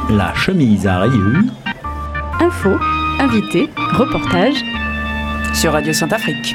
La chemise à rayures. Info, invité, reportage sur Radio Centrafrique.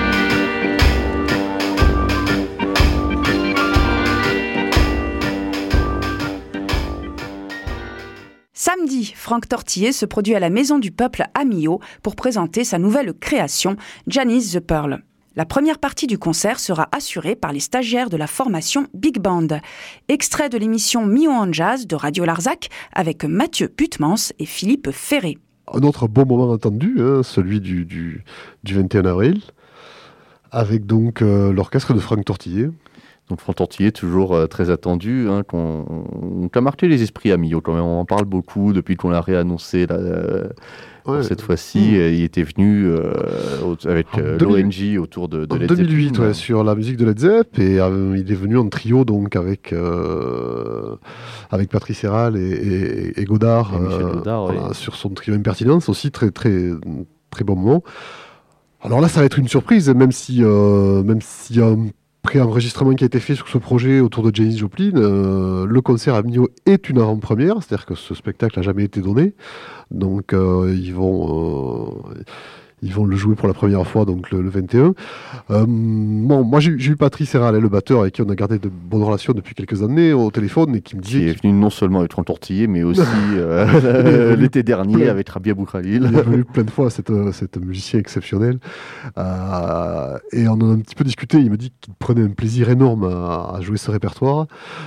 Samedi, Franck Tortiller se produit à la Maison du Peuple à Millau pour présenter sa nouvelle création, Janice the Pearl. La première partie du concert sera assurée par les stagiaires de la formation Big Band. Extrait de l'émission Millau en Jazz de Radio Larzac avec Mathieu Putmans et Philippe Ferré. Un autre beau moment attendu, celui du 21 avril, avec donc l'orchestre de Franck Tortiller. Donc Franck Tortiller, toujours très attendu, qui a marqué les esprits à Millau quand même. On en parle beaucoup depuis qu'on l'a réannoncé cette fois-ci. Il était venu avec l'ONG autour de Led Zeppelin. En 2008, sur la musique de Led Zepp, et il est venu en trio donc avec Patrice Héral et Godard, sur son trio Impertinence, aussi très, très, très bon moment. Alors là, ça va être une surprise, même s'il y a un pré-enregistrement qui a été fait sur ce projet autour de Janis Joplin. Le concert à Millau est une avant-première, c'est-à-dire que ce spectacle n'a jamais été donné. Donc ils vont le jouer pour la première fois donc le 21. Moi j'ai eu Patrice Héral, le batteur, avec qui on a gardé de bonnes relations depuis quelques années au téléphone, et qui me disait... Qui est venu non seulement avec Franck Tortiller, mais aussi l'été dernier avec Rabia Boukhalil. Il est venu plein de fois, cet musicien exceptionnel. Et on en a un petit peu discuté. Il me dit qu'il prenait un plaisir énorme à jouer ce répertoire.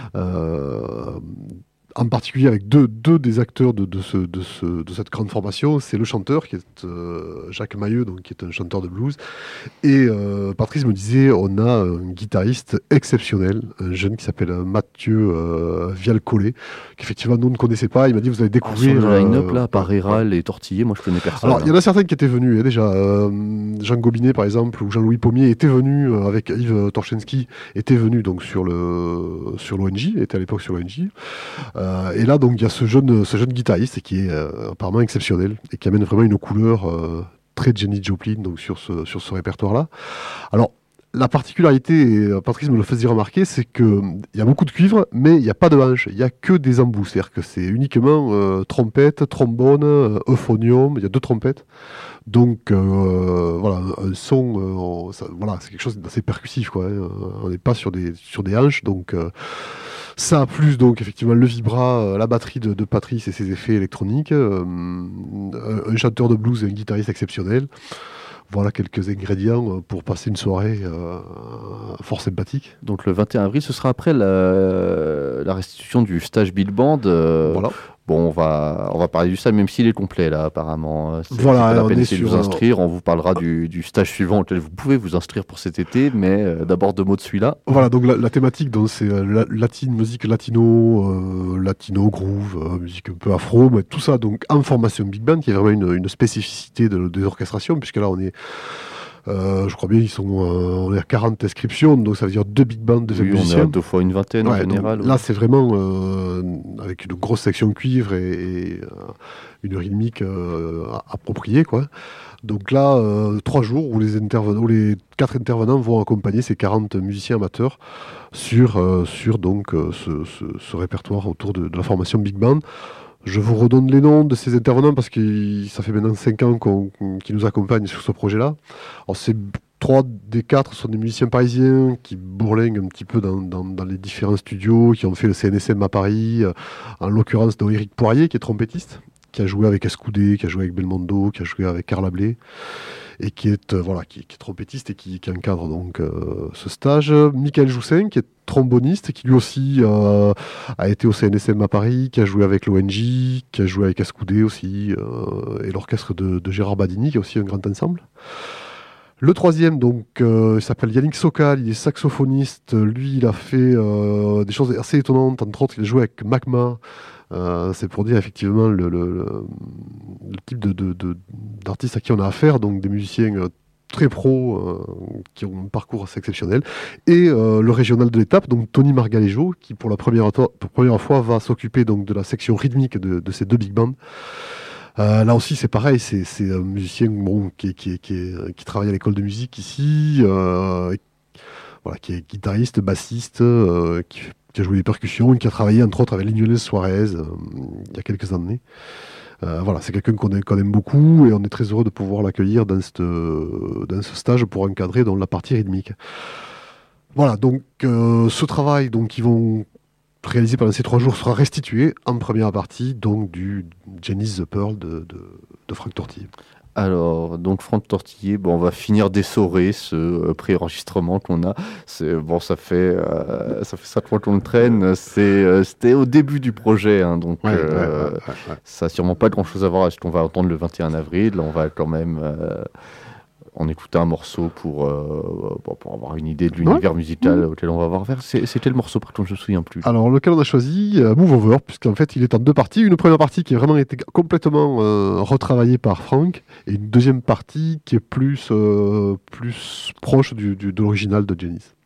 En particulier avec deux des acteurs de cette grande formation. C'est le chanteur, qui est Jacques Mailleux, donc, qui est un chanteur de blues. Et Patrice me disait, on a un guitariste exceptionnel, un jeune qui s'appelle Mathieu Vialcollet, qu'effectivement nous ne connaissait pas. Il m'a dit, vous allez découvrir... Sur le line-up, là, par Héral et Tortiller, moi je connais personne. Alors, il y en a certains qui étaient venus, déjà. Jean Gobinet, par exemple, ou Jean-Louis Pommier était venu, avec Yves Torchensky, était venu donc, sur l'ONG, était à l'époque sur l'ONG. Et là, donc, il y a ce jeune guitariste qui est apparemment exceptionnel et qui amène vraiment une couleur très Janis Joplin donc, sur ce répertoire-là. Alors, la particularité, et Patrice me le faisait remarquer, c'est qu'il y a beaucoup de cuivre, mais il n'y a pas de hanche, il n'y a que des embouts. C'est-à-dire que c'est uniquement trompette, trombone, euphonium, il y a 2 trompettes. Donc, voilà, un son, c'est quelque chose d'assez percussif, quoi. On n'est pas sur des hanches, donc... Ça a plus donc effectivement le vibra, la batterie de Patrice et ses effets électroniques, un chanteur de blues et un guitariste exceptionnel. Voilà quelques ingrédients pour passer une soirée fort sympathique. Donc le 21 avril, ce sera après la restitution du stage Big Band. Voilà. Bon, on va parler du stage, même s'il est complet là, apparemment. C'est voilà, pas la peine d'essayer de vous inscrire. On vous parlera du stage suivant auquel vous pouvez vous inscrire pour cet été, mais d'abord 2 mots de celui-là. Voilà, donc la thématique, donc, c'est musique latino, groove, musique un peu afro, mais tout ça donc en formation Big Band, qui est vraiment une spécificité de l'orchestration, puisque là on est... je crois bien on est à 40 inscriptions, donc ça veut dire 2 big bands, 2 musiciens. On est à 2 fois une vingtaine en général. Là, c'est vraiment avec une grosse section cuivre et une rythmique appropriée, quoi. Donc là, 3 jours où les 4 intervenants vont accompagner ces 40 musiciens amateurs sur donc ce répertoire autour de la formation Big Band. Je vous redonne les noms de ces intervenants parce que ça fait maintenant 5 ans qu'ils nous accompagnent sur ce projet-là. Alors, 3 des 4 sont des musiciens parisiens qui bourlinguent un petit peu dans les différents studios, qui ont fait le CNSM à Paris. En l'occurrence, donc, Éric Poirier, qui est trompettiste, qui a joué avec Escoudé, qui a joué avec Belmondo, qui a joué avec Carla Bley, et qui est trompettiste et qui encadre donc ce stage. Michael Joussin, qui est tromboniste, qui lui aussi a été au CNSM à Paris, qui a joué avec l'ONG, qui a joué avec Escoudé aussi, et l'orchestre de Gérard Badini, qui est aussi un grand ensemble. Le 3e, donc, il s'appelle Yannick Sokal, il est saxophoniste. Lui, il a fait des choses assez étonnantes. Entre autres, il a joué avec Magma. C'est pour dire effectivement le type d'artistes à qui on a affaire, donc des musiciens très pros qui ont un parcours assez exceptionnel. Et le régional de l'étape, donc Tony Margalejo, qui pour la première fois va s'occuper donc de la section rythmique de ces 2 big bands. Là aussi, c'est pareil, c'est un musicien qui travaille à l'école de musique ici, voilà, qui est guitariste, bassiste, qui a joué des percussions et qui a travaillé entre autres avec Lignes Suarez il y a quelques années. Voilà, c'est quelqu'un qu'on aime beaucoup et on est très heureux de pouvoir l'accueillir dans ce stage pour encadrer la partie rythmique. Voilà, donc ce travail qu'ils vont réaliser pendant ces 3 jours sera restitué en première partie donc du Janice the Pearl de Franck Tortillé. Alors, donc Franck Tortillé, on va finir d'essorer ce pré-enregistrement qu'on a. Ça fait 5 mois qu'on le traîne. C'était au début du projet, hein, donc ça n'a sûrement pas grand-chose à voir avec ce qu'on va entendre le 21 avril. On va quand même en écouter un morceau pour avoir une idée de l'univers musical auquel on va avoir affaire. C'était le morceau, par contre, je ne me souviens plus. Alors, lequel on a choisi, Move Over, puisqu'en fait, il est en 2 parties. Une première partie qui a vraiment été complètement retravaillée par Franck, et une deuxième partie qui est plus proche de l'original de Janice.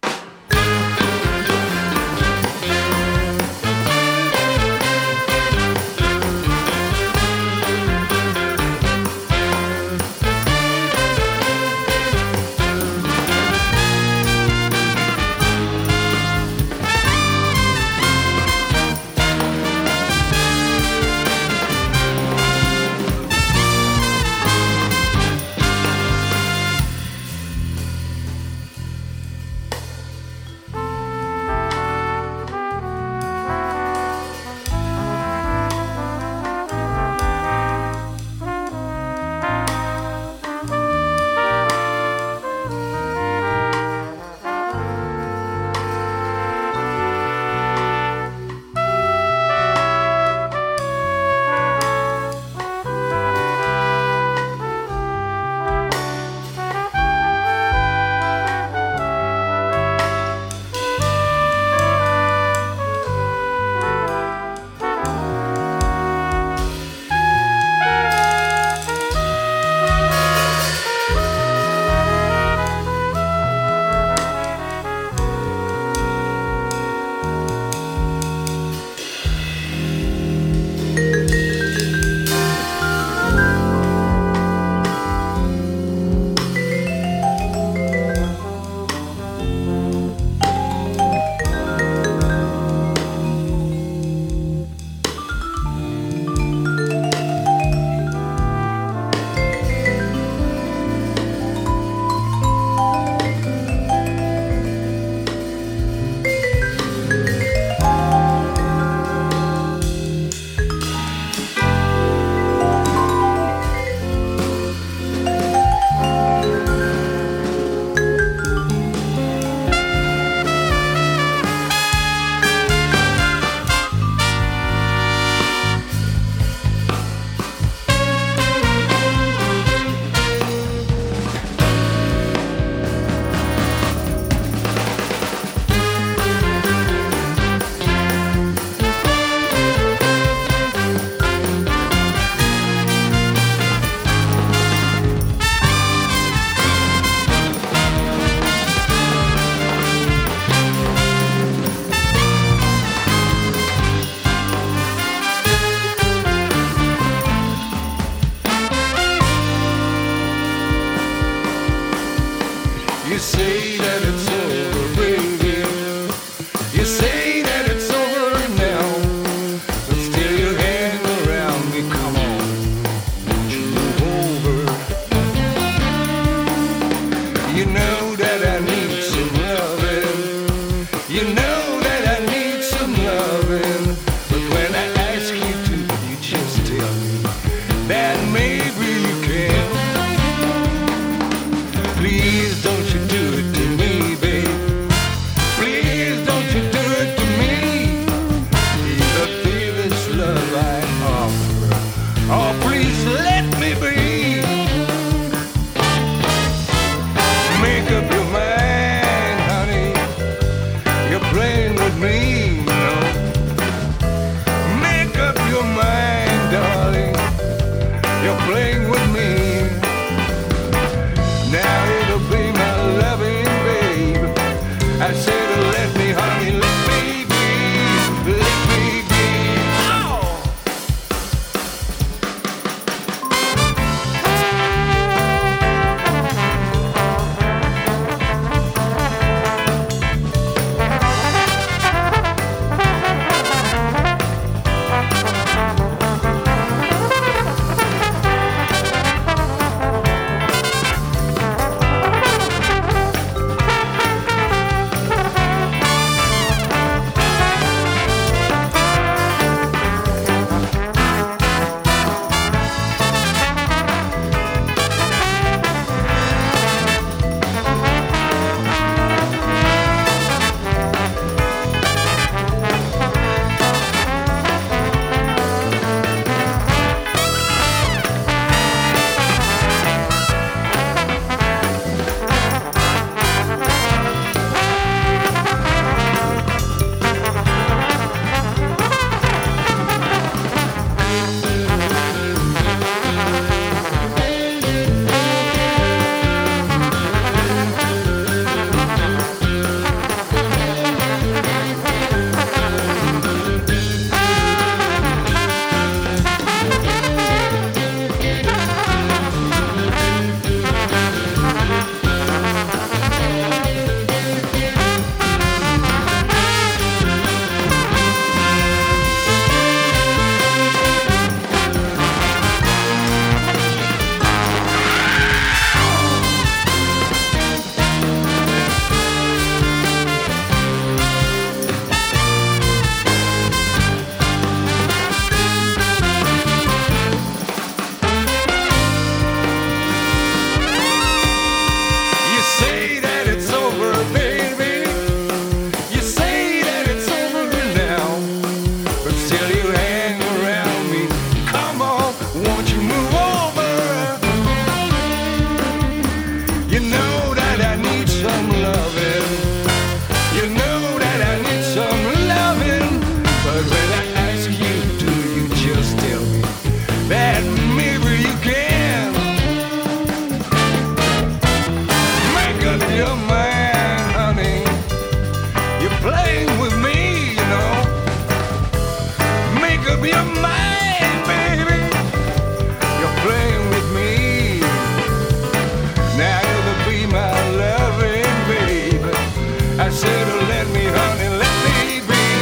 up your mind, baby. You're playing with me. Now you'll be my loving baby. I said, let me, honey, let me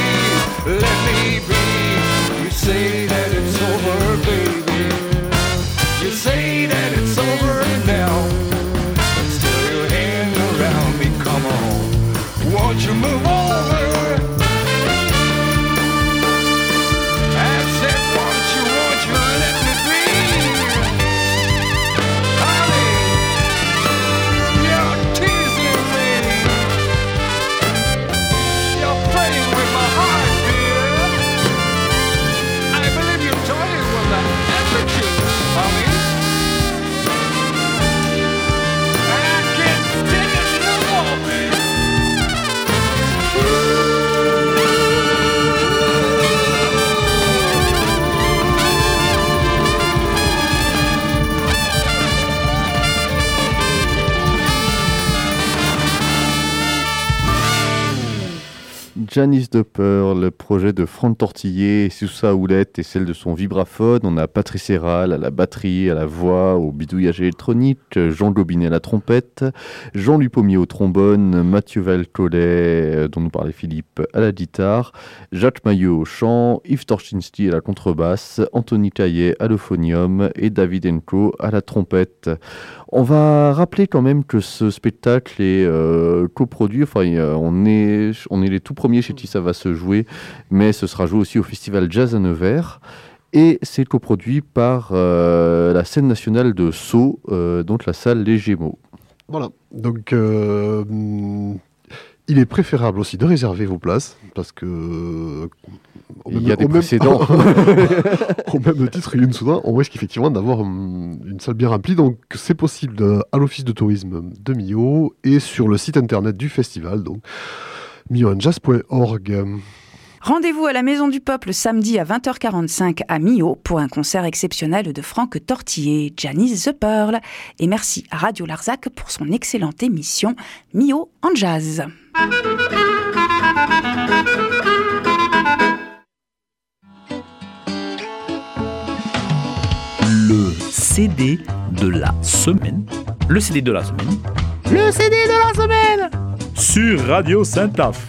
be. You say that it's over, baby. You say that it's over now. But still your hand around me, come on. Won't you move over? I said, won't you let me be? Honey, you're teasing me. You're playing with my heart, dear. I believe you're toying with that attitude, honey. I can't take it no more, baby. Janis the Pearl, le projet de Franck Tortillé, sous sa houlette et celle de son vibraphone. On a Patrice Héral à la batterie, à la voix, au bidouillage électronique, Jean Gobinet à la trompette, Jean-Luc Pommier au trombone, Mathieu Valcollet, dont nous parlait Philippe, à la guitare, Jacques Maillot au chant, Yves Torchinski à la contrebasse, Anthony Caillet à l'euphonium et David Enco à la trompette. On va rappeler quand même que ce spectacle est coproduit, enfin on est les tout premiers chez qui ça va se jouer, mais ce sera joué aussi au Festival Jazz à Nevers. Et c'est coproduit par la scène nationale de Sceaux, donc la salle Les Gémeaux. Voilà, donc il est préférable aussi de réserver vos places, parce que... Il y a des précédents. Au même titre, il y a une soudain, on risque effectivement d'avoir une salle bien remplie. Donc c'est possible à l'office de tourisme de Millau et sur le site internet du festival, donc millau-jazz.org. Rendez-vous à la Maison du Peuple samedi à 20h45 à Millau pour un concert exceptionnel de Franck Tortillé, Janis the Pearl. Et merci à Radio Larzac pour son excellente émission Millau en jazz. Le CD de la semaine. Le CD de la semaine. Le CD de la semaine sur Radio Saint-Af.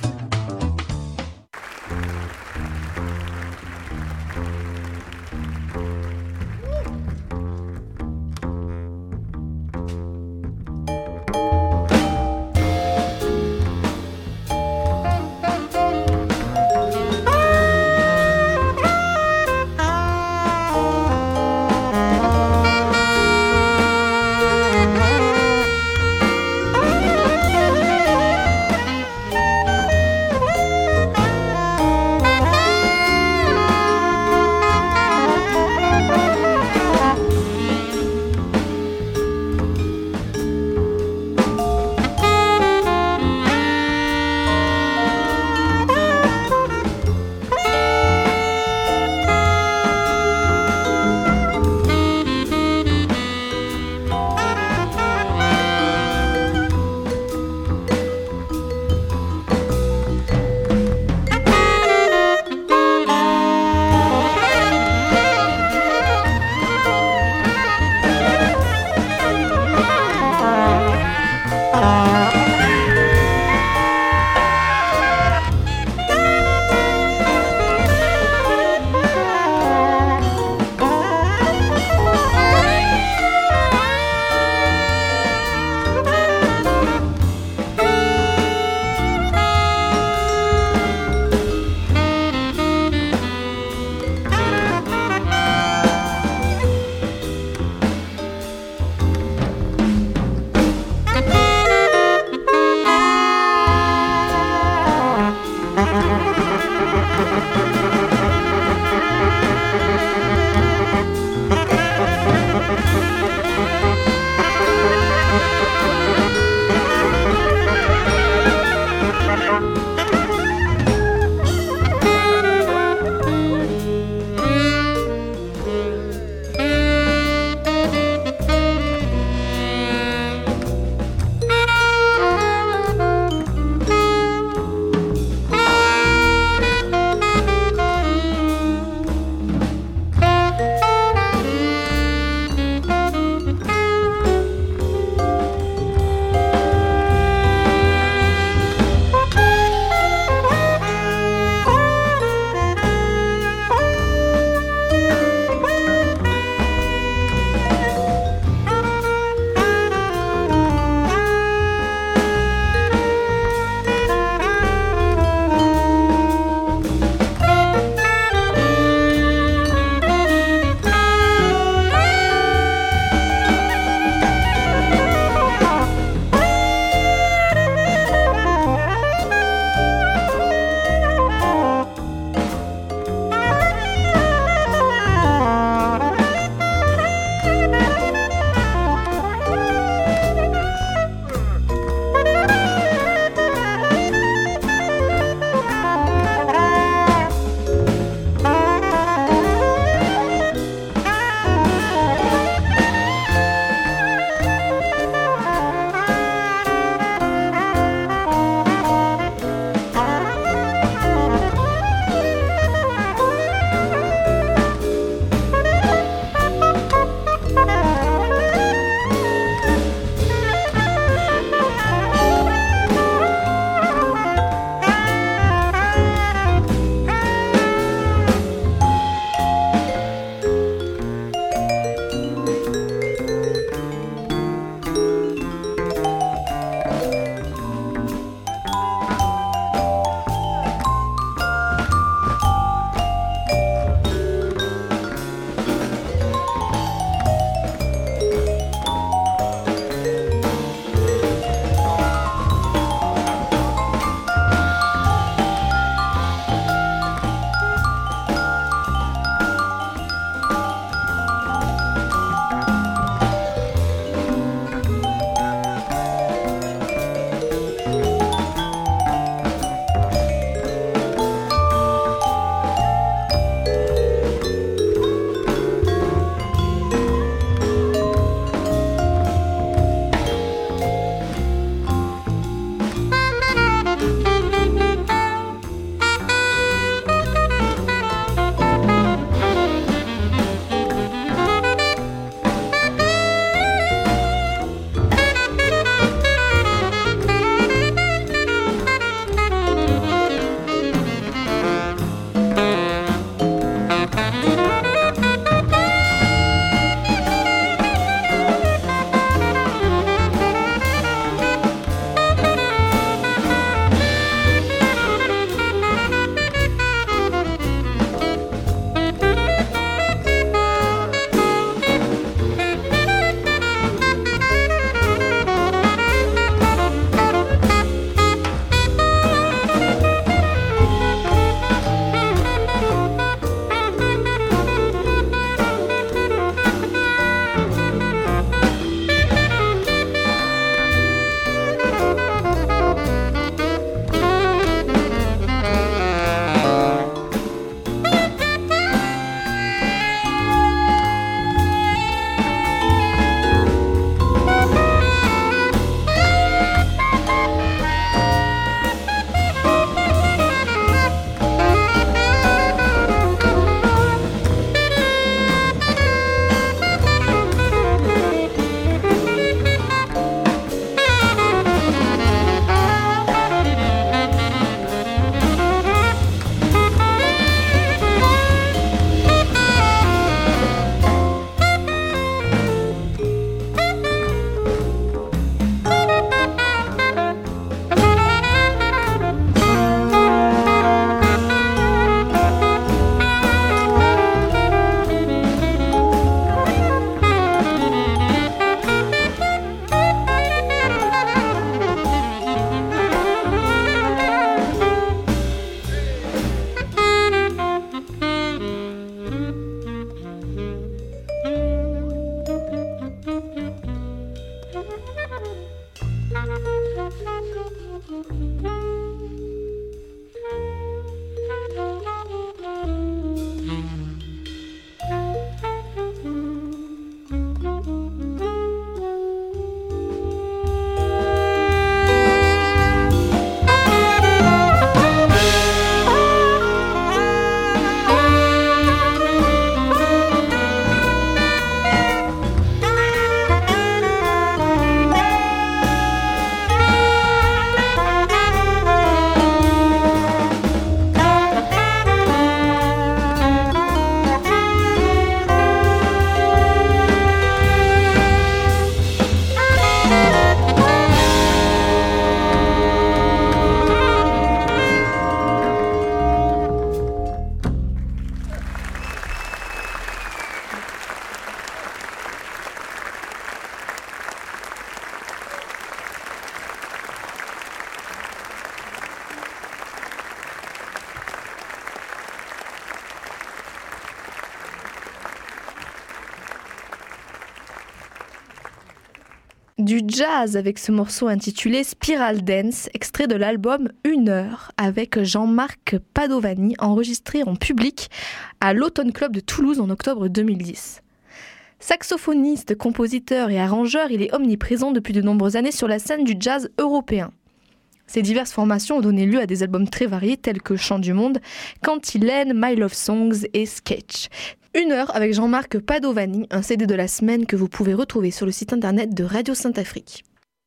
Du jazz avec ce morceau intitulé Spiral Dance, extrait de l'album 1 heure avec Jean-Marc Padovani, enregistré en public à l'Automne Club de Toulouse en octobre 2010. Saxophoniste, compositeur et arrangeur, il est omniprésent depuis de nombreuses années sur la scène du jazz européen. Ces diverses formations ont donné lieu à des albums très variés tels que Chant du Monde, Cantilène, My Love Songs et Sketch. 1 heure avec Jean-Marc Padovani, un CD de la semaine que vous pouvez retrouver sur le site internet de Radio Sainte-Afrique.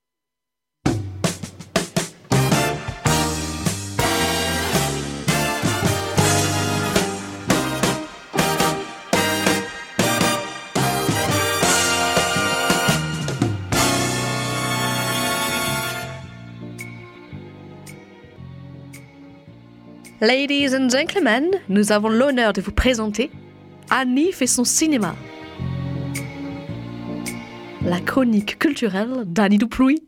Ladies and gentlemen, nous avons l'honneur de vous présenter Annie fait son cinéma. La chronique culturelle d'Annie Duplouy.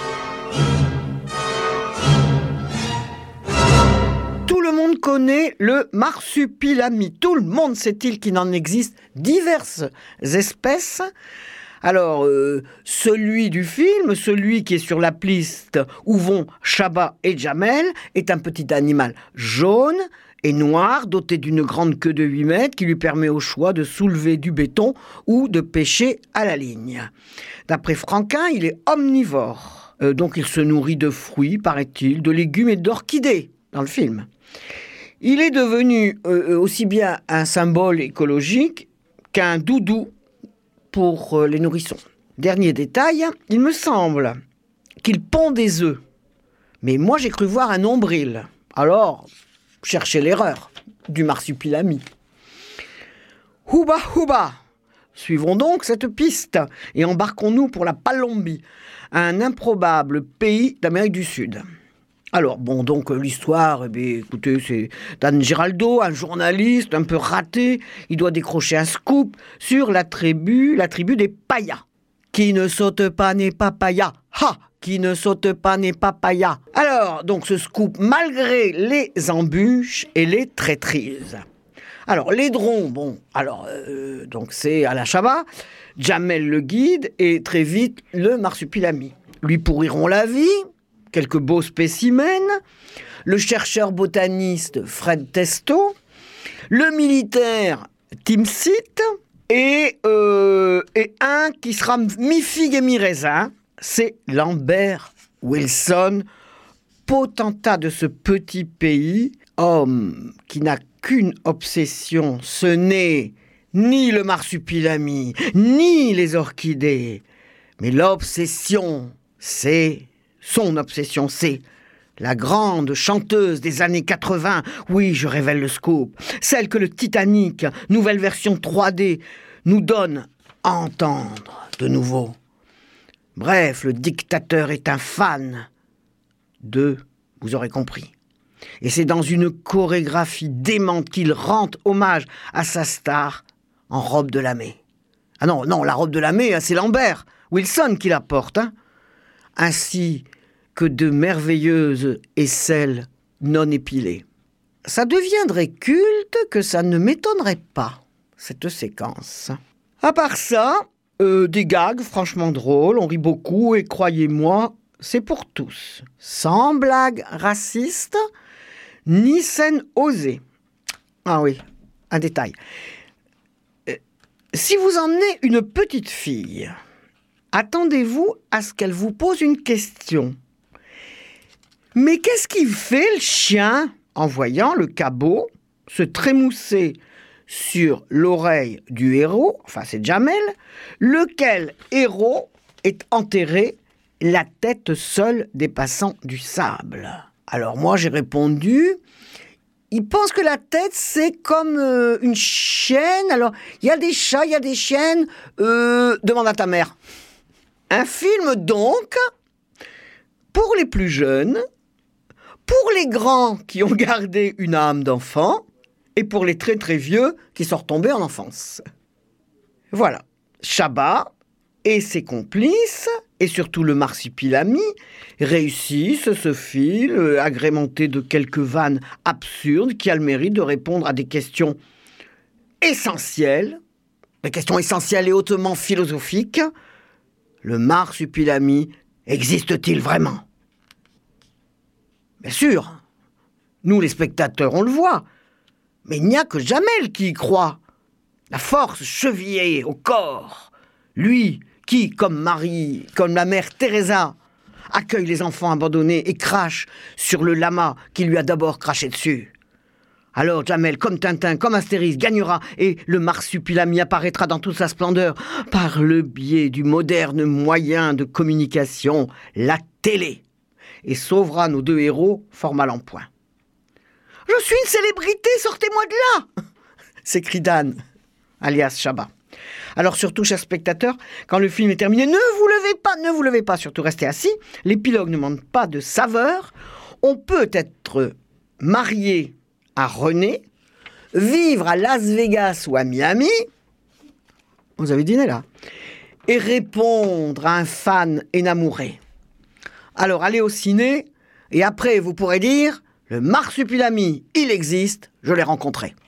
Tout le monde connaît le marsupilami. Tout le monde sait-il qu'il en existe diverses espèces. Alors, celui du film, celui qui est sur la piste où vont Chabat et Jamel, est un petit animal jaune et noir, doté d'une grande queue de 8 mètres qui lui permet au choix de soulever du béton ou de pêcher à la ligne. D'après Franquin, il est omnivore. Donc il se nourrit de fruits, paraît-il, de légumes et d'orchidées dans le film. Il est devenu aussi bien un symbole écologique qu'un doudou pour les nourrissons. Dernier détail, il me semble qu'il pond des œufs. Mais moi j'ai cru voir un nombril. Alors, cherchez l'erreur du marsupilami. Houba houba! Suivons donc cette piste et embarquons-nous pour la Palombie, un improbable pays d'Amérique du Sud. Alors, donc l'histoire, écoutez, c'est Dan Giraldo, un journaliste un peu raté. Il doit décrocher un scoop sur la tribu des Payas. Qui ne saute pas n'est pas Paya. Ha! Qui ne saute pas n'est pas Paya. Alors, donc ce scoop, malgré les embûches et les traîtrises. Alors, les drons, donc c'est à la Chabat, Jamel le guide et très vite le marsupilami. Lui pourriront la vie, quelques beaux spécimens, le chercheur botaniste Fred Testo, le militaire Timsit et un qui sera mi-figue et mi-raisin, c'est Lambert Wilson, potentat de ce petit pays, homme qui n'a qu'une obsession, ce n'est ni le marsupilami, ni les orchidées, mais l'obsession, son obsession, c'est la grande chanteuse des années 80, oui, je révèle le scoop, celle que le Titanic, nouvelle version 3D, nous donne à entendre de nouveau. Bref, le dictateur est un fan de, vous aurez compris. Et c'est dans une chorégraphie démente qu'il rend hommage à sa star en robe de lamé. Ah non, la robe de lamé, c'est Lambert Wilson qui la porte, ainsi que de merveilleuses aisselles non épilées. Ça deviendrait culte que ça ne m'étonnerait pas, cette séquence. À part ça, des gags franchement drôles, on rit beaucoup et croyez-moi, c'est pour tous. Sans blague raciste, ni scène osée. Ah oui, un détail. Si vous emmenez une petite fille, attendez-vous à ce qu'elle vous pose une question. Mais qu'est-ce qu'il fait le chien en voyant le cabot se trémousser sur l'oreille du héros, enfin c'est Jamel, lequel héros est enterré, la tête seule dépassant du sable. Alors moi j'ai répondu, il pense que la tête c'est comme une chienne, alors il y a des chats, il y a des chiennes, demande à ta mère. Un film donc, pour les plus jeunes, pour les grands qui ont gardé une âme d'enfant, et pour les très très vieux qui sont retombés en enfance. Voilà, Chabat et ses complices, et surtout le marsupilami, réussissent ce film agrémenté de quelques vannes absurdes qui a le mérite de répondre à des questions essentielles et hautement philosophiques. le marsupilami existe-t-il vraiment? Bien sûr, nous les spectateurs, on le voit, mais il n'y a que Jamel qui y croit. La force chevillée au corps, lui qui, comme Marie, comme la mère Teresa, accueille les enfants abandonnés et crache sur le lama qui lui a d'abord craché dessus. Alors Jamel, comme Tintin, comme Astérix, gagnera et le marsupilami apparaîtra dans toute sa splendeur par le biais du moderne moyen de communication, la télé, et sauvera nos deux héros fort mal en point. « Je suis une célébrité, sortez-moi de là !» s'écrie Dan, alias Chabat. Alors surtout, chers spectateurs, quand le film est terminé, ne vous levez pas, surtout restez assis. L'épilogue ne manque pas de saveur. On peut être marié à René, vivre à Las Vegas ou à Miami, vous avez dîné là, et répondre à un fan énamouré. Alors allez au ciné, et après vous pourrez dire, le marsupilami, il existe, je l'ai rencontré.